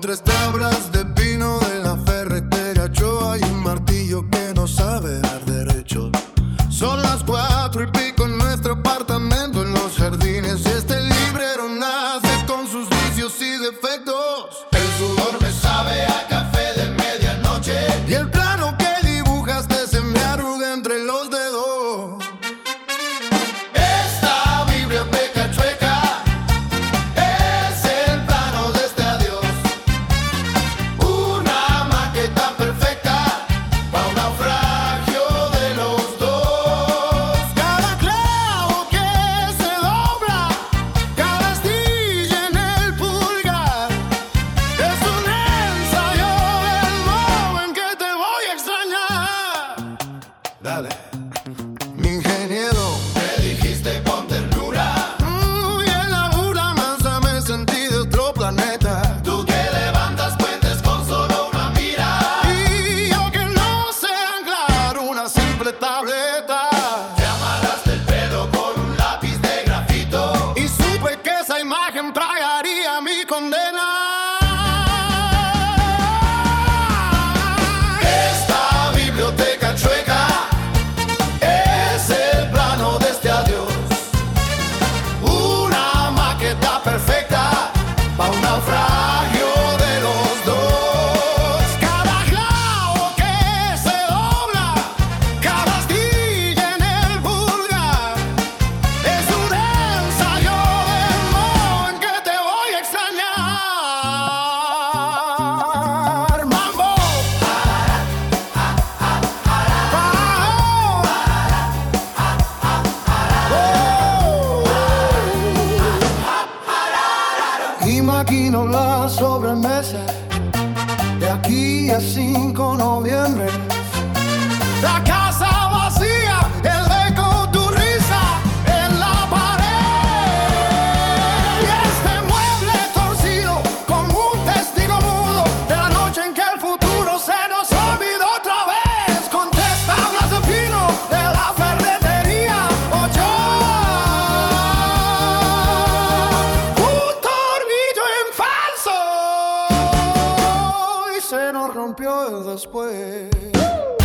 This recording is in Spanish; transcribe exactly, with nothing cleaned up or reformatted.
tres tablas de pino de la ferretera Ochoa y un martillo que no sabe dar derecho. Son las cuatro y pico en nuestro apartamento en los jardines y este librero nace con sus vicios y defectos. El sudor me sabe a café de medianoche y el plano que dibujaste se me arruga entre los dedos. Esta Biblia peca chueca es el plano de este adiós, una maqueta perfecta para un naufragio de los dos. Cada clavo que se dobla, cada astilla en el pulgar, es un ensayo del modo en que te voy a extrañar. Dale, mi ingeniero, me dijiste con ternura, mm, y en la burla mansa me sentí de otro planeta. Tú que levantas puentes con solo una mira, y yo que no sé anclar una simple tableta. Te amarraste el pelo con un lápiz de grafito y supe que esa imagen pagaría mi condena. Esta biblioteca chueca es el plano de este adiós, una maqueta perfecta para un naufragio de los dos. Cada clavo que se dobla, cada astilla en el pulgar, es un ensayo del modo en que te voy a extrañar. Mambo, y maquino la sobremesa de aquí a cinco de noviembre. La casa vacía, el eco, tu risa en la pared. Y este mueble torcido como un testigo mudo de la noche en que el futuro se nos olvidó otra vez. Con tres tablas de pino de la ferretería Ochoa, un tornillo en falso y se nos rompió después.